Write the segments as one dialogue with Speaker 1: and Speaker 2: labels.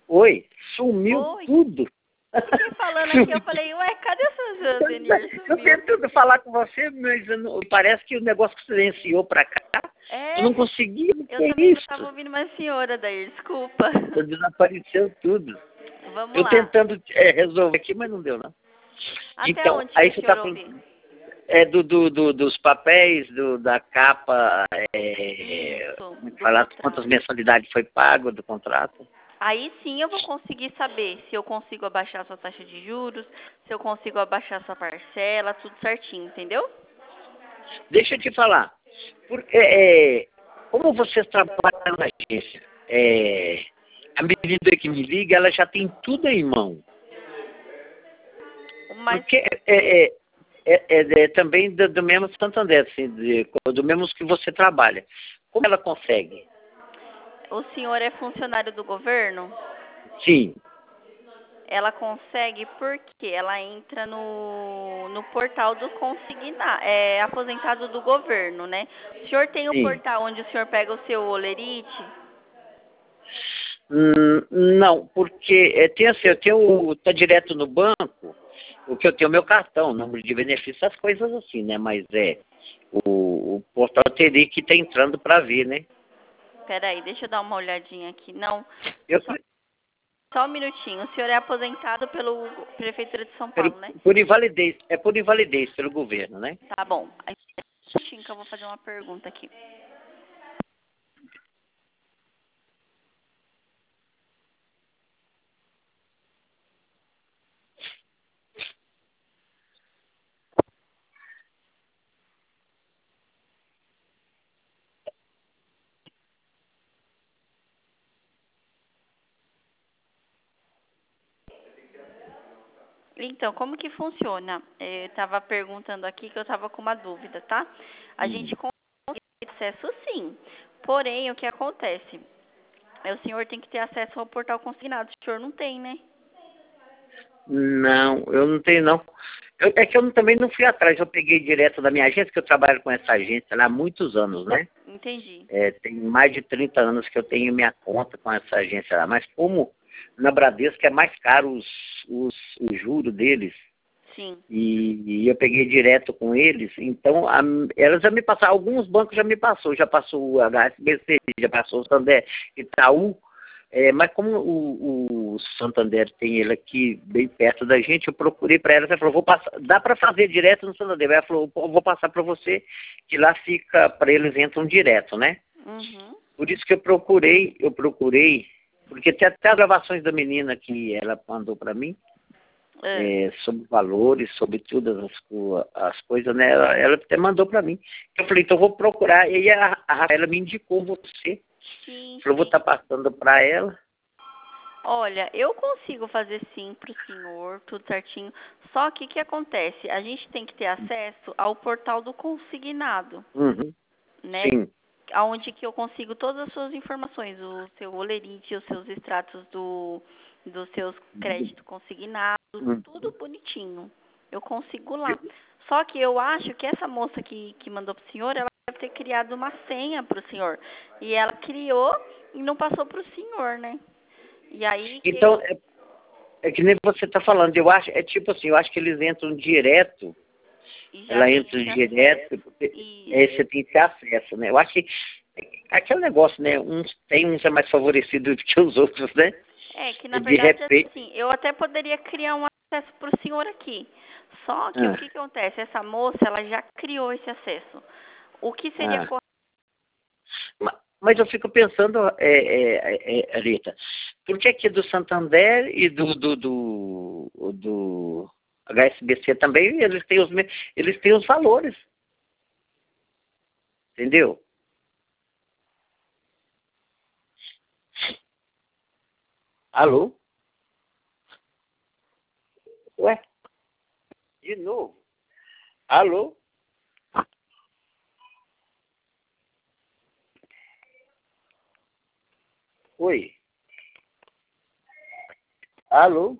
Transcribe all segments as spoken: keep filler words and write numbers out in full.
Speaker 1: Oi, sumiu
Speaker 2: Oi.
Speaker 1: tudo.
Speaker 2: Fiquei falando aqui, eu falei, ué, cadê a sua Zenir?
Speaker 1: Eu
Speaker 2: Sumiu.
Speaker 1: tentando falar com você, mas eu não- parece que o negócio silenciou pra cá.
Speaker 2: É,
Speaker 1: Eu não consegui, o que
Speaker 2: eu
Speaker 1: é
Speaker 2: também não
Speaker 1: isso?
Speaker 2: estava ouvindo mais a senhora, Dair, desculpa.
Speaker 1: Desapareceu tudo.
Speaker 2: Vamos
Speaker 1: Eu
Speaker 2: lá.
Speaker 1: tentando é, resolver aqui, mas não deu, não.
Speaker 2: Até
Speaker 1: Então,
Speaker 2: onde
Speaker 1: aí
Speaker 2: que
Speaker 1: você
Speaker 2: o
Speaker 1: está
Speaker 2: senhor
Speaker 1: falando
Speaker 2: ouviu?
Speaker 1: é, do, do, do- dos papéis, do, da capa, é,
Speaker 2: Isso,
Speaker 1: como é que
Speaker 2: do
Speaker 1: falar,
Speaker 2: contrato.
Speaker 1: quantas mensalidades foi pago do contrato.
Speaker 2: Aí sim eu vou conseguir saber se eu consigo abaixar sua taxa de juros, se eu consigo abaixar sua parcela, tudo certinho, entendeu?
Speaker 1: Deixa eu te falar, por, é, é, como vocês trabalham na agência, é, a menina que me liga, ela já tem tudo em mão.
Speaker 2: Mas
Speaker 1: Porque é, é, é, é- é também do, do mesmo Santander, assim, de- do mesmo que você trabalha. Como ela consegue?
Speaker 2: o senhor é funcionário do governo?
Speaker 1: Sim,
Speaker 2: Ela consegue porque ela entra no, no portal do consigna, é, aposentado do governo, né? O senhor tem o
Speaker 1: sim.
Speaker 2: portal onde o senhor pega o seu olerite?
Speaker 1: Hum, não, porque é, tem assim, eu tenho, tá direto no banco, o que eu tenho meu cartão, número de benefício, essas coisas assim, né? Mas é, o, o portal teria que estar entrando para ver, né?
Speaker 2: Peraí, deixa eu dar uma olhadinha aqui. Não,
Speaker 1: Eu,
Speaker 2: só, só um minutinho. O senhor é aposentado pelo Prefeitura de São
Speaker 1: por,
Speaker 2: Paulo, né?
Speaker 1: por invalidez, é por invalidez pelo governo, né?
Speaker 2: Tá bom. Aí, só um minutinho que eu vou fazer uma pergunta aqui. Então, como que funciona? Eu estava perguntando aqui que eu estava com uma dúvida, tá? A
Speaker 1: Hum.
Speaker 2: gente consegue acesso sim. Porém, o que acontece? É, o senhor tem que ter acesso ao portal consignado. O senhor não tem, né?
Speaker 1: Não, eu não tenho não. Eu- é que eu não- também não fui atrás, eu peguei direto da minha agência, que eu trabalho com essa agência lá há muitos anos, né?
Speaker 2: Entendi.
Speaker 1: É, tem mais de trinta anos que eu tenho minha conta com essa agência lá. Mas como na Bradesco é mais caro os, os, o juro deles,
Speaker 2: Sim.
Speaker 1: e, e eu peguei direto com eles, então a, elas já me passaram, alguns bancos já me passou, já passou o H S B C, já passou o Santander, Itaú, é, mas como o, o Santander tem ele aqui bem perto da gente, eu procurei para ela, ela falou, vou passar, dá para fazer direto no Santander. Ela falou, "Pô, vou passar para você, que lá fica, para eles entram direto, né?
Speaker 2: Uhum.
Speaker 1: Por isso que eu procurei, eu procurei, porque tem até as gravações da menina que ela mandou para mim,
Speaker 2: É.
Speaker 1: é, sobre valores, sobre todas as, co- as coisas, né? Ela, ela até mandou para mim. Eu falei, então eu vou procurar. E aí a, a Rafaela me indicou você.
Speaker 2: Sim,
Speaker 1: Falou, vou
Speaker 2: sim.
Speaker 1: estar passando para ela.
Speaker 2: Olha, eu consigo fazer sim pro senhor, tudo certinho. Só que o que acontece? A gente tem que ter acesso ao portal do consignado,
Speaker 1: Uhum.
Speaker 2: né?
Speaker 1: Sim.
Speaker 2: Aonde que eu consigo todas as suas informações, o seu olerite, os seus extratos do, dos seus créditos consignados,
Speaker 1: Uhum.
Speaker 2: tudo bonitinho. Eu consigo lá. Só que eu acho que essa moça que, que mandou pro senhor, ela deve ter criado uma senha pro senhor. E ela criou e não passou pro senhor, né? E aí que
Speaker 1: Então, é, é que nem você está falando, eu acho, é tipo assim, eu acho que eles entram direto,
Speaker 2: e já
Speaker 1: ela
Speaker 2: tem
Speaker 1: entra
Speaker 2: esse
Speaker 1: direto,
Speaker 2: acesso.
Speaker 1: porque
Speaker 2: Isso.
Speaker 1: é, você tem que ter acesso, né? Eu acho que é aquele negócio, né? Uns tem uns é mais favorecido do que os outros, né?
Speaker 2: É que na
Speaker 1: De
Speaker 2: verdade
Speaker 1: repente.
Speaker 2: assim, eu até poderia criar um acesso pro senhor aqui. Só que o
Speaker 1: Ah,
Speaker 2: que que acontece? Essa moça, ela já criou esse acesso. O que seria
Speaker 1: ah.
Speaker 2: correto?
Speaker 1: Ma- Mas eu fico pensando, é, é, é, Rita, por que que do Santander e do, do, do, do H S B C também, eles têm os, me- eles têm os valores, entendeu? Alô? Ué, de novo? Alô? Oi? Alô?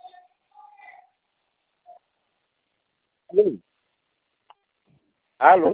Speaker 1: Alô? Alô?